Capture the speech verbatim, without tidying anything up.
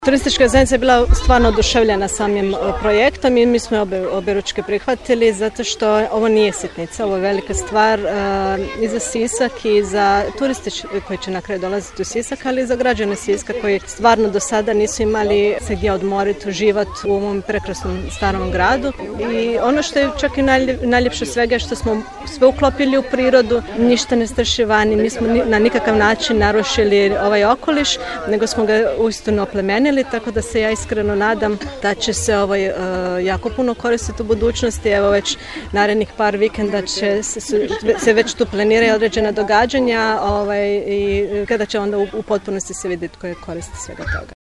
Turistička zajednica je bila stvarno oduševljena samim projektom i mi smo obje, objeručke prihvatili zato što ovo nije sitnica, ovo je velika stvar uh, i za Sisak i za turiste koji će na kraju dolaziti u Sisak, ali i za građane Siska koji stvarno do sada nisu imali se gdje odmoriti, uživati u ovom prekrasnom starom gradu. I ono što je čak i najljepše svega je što smo sve uklopili u prirodu, ništa ne strši vani, nismo na nikakav način narušili ovaj okoliš, nego smo ga uistinu oplemenili. Tako da se ja iskreno nadam da će se ovaj, uh, jako puno koristiti u budućnosti. Evo već narednih par vikenda će se, se već tu planiraju određena događanja ovaj, i kada će onda u, u potpunosti se vidjeti koje koristi svega toga.